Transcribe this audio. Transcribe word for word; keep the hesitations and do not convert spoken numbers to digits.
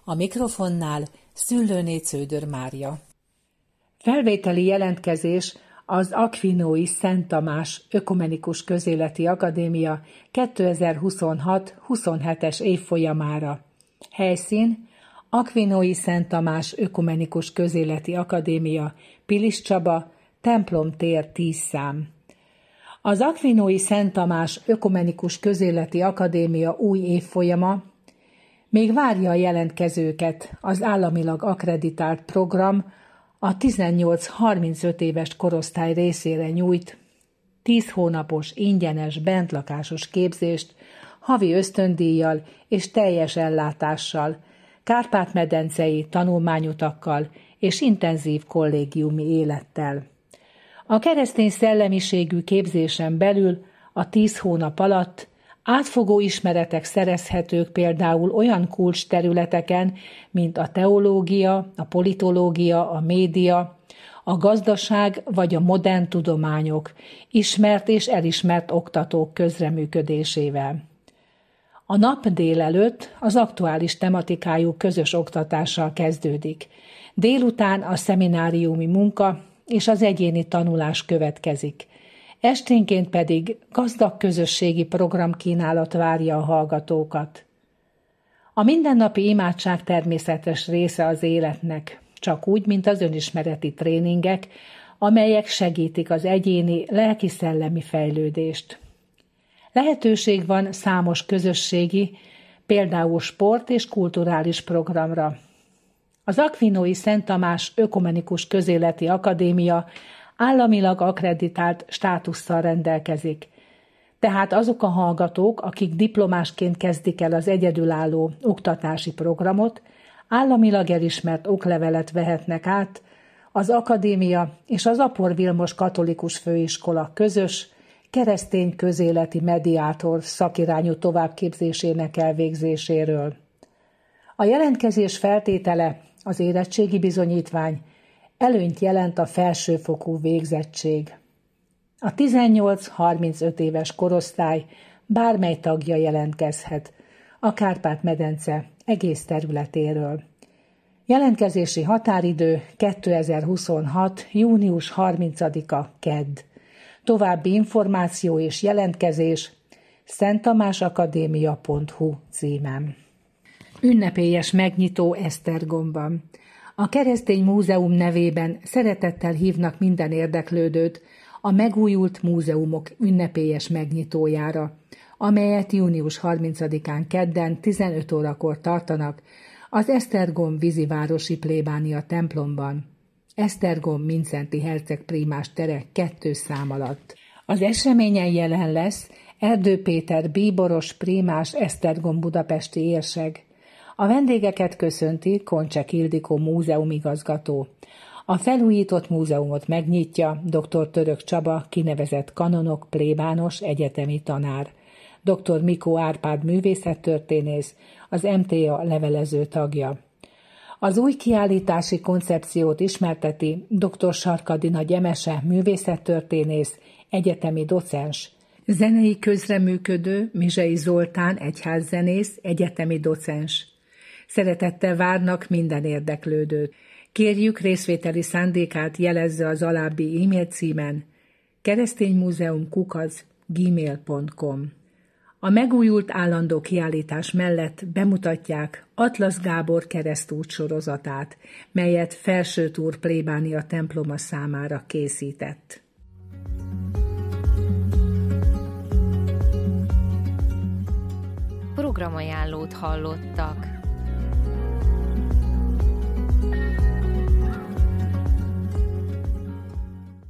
A mikrofonnál Szüllőné Cződör Mária. Felvételi jelentkezés az Aquinói Szent Tamás Ökumenikus Közéleti Akadémia kétezer-huszonhat huszonhetes évfolyamára. Helyszín: Aquinói Szent Tamás Ökumenikus Közéleti Akadémia, Pilis Csaba, Templom tér tíz szám. Az Aquinói Szent Tamás Ökumenikus Közéleti Akadémia új évfolyama még várja a jelentkezőket. Az államilag akkreditált program a tizennyolc-harmincöt éves korosztály részére nyújt tíz hónapos ingyenes bentlakásos képzést, havi ösztöndíjjal és teljes ellátással, kárpát-medencei tanulmányutakkal és intenzív kollégiumi élettel. A keresztény szellemiségű képzésen belül a tíz hónap alatt átfogó ismeretek szerezhetők például olyan kulcsterületeken, mint a teológia, a politológia, a média, a gazdaság vagy a modern tudományok, ismert és elismert oktatók közreműködésével. A nap délelőtt az aktuális tematikájú közös oktatással kezdődik. Délután a szemináriumi munka és az egyéni tanulás következik. Esténként pedig gazdag közösségi programkínálat várja a hallgatókat. A mindennapi imádság természetes része az életnek, csak úgy, mint az önismereti tréningek, amelyek segítik az egyéni lelki-szellemi fejlődést. Lehetőség van számos közösségi, például sport és kulturális programra. Az Aquinói Szent Tamás Ökumenikus Közéleti Akadémia államilag akkreditált státusszal rendelkezik. Tehát azok a hallgatók, akik diplomásként kezdik el az egyedülálló oktatási programot, államilag elismert oklevelet vehetnek át az akadémia és az Apor Vilmos Katolikus Főiskola közös, keresztény közéleti mediátor szakirányú továbbképzésének elvégzéséről. A jelentkezés feltétele az érettségi bizonyítvány, előnyt jelent a felsőfokú végzettség. A tizennyolc-harmincöt éves korosztály bármely tagja jelentkezhet, a Kárpát-medence egész területéről. Jelentkezési határidő kétezer-huszonhat június harmincadika kedd. További információ és jelentkezés szenttamásakadémia pont hu címen. Ünnepélyes megnyitó Esztergomban. A Keresztény Múzeum nevében szeretettel hívnak minden érdeklődőt a megújult múzeumok ünnepélyes megnyitójára, amelyet június harmincadikán kedden tizenöt órakor tartanak az Esztergom vízivárosi plébánia templomban. Esztergom Mindszenty herceg prímás tere kettő szám alatt. Az eseményen jelen lesz Erdő Péter bíboros prímás Esztergom budapesti érseg. A vendégeket köszönti Koncsek Ildikó múzeumigazgató. A felújított múzeumot megnyitja dr. Török Csaba, kinevezett kanonok, plébános, egyetemi tanár. dr. Mikó Árpád művészettörténész, az em té á levelező tagja. Az új kiállítási koncepciót ismerteti dr. Sarkadina Gyemese, művészettörténész, egyetemi docens. Zenei közreműködő Mizsei Zoltán, egyházzenész, egyetemi docens. Szeretettel várnak minden érdeklődőt. Kérjük, részvételi szándékát jelezze az alábbi e-mail címen kereszténymúzeum kukac gmail pont com. A megújult állandó kiállítás mellett bemutatják Atlasz Gábor keresztút sorozatát, melyet Felsőtúr plébánia temploma számára készített. Programajánlót hallottak.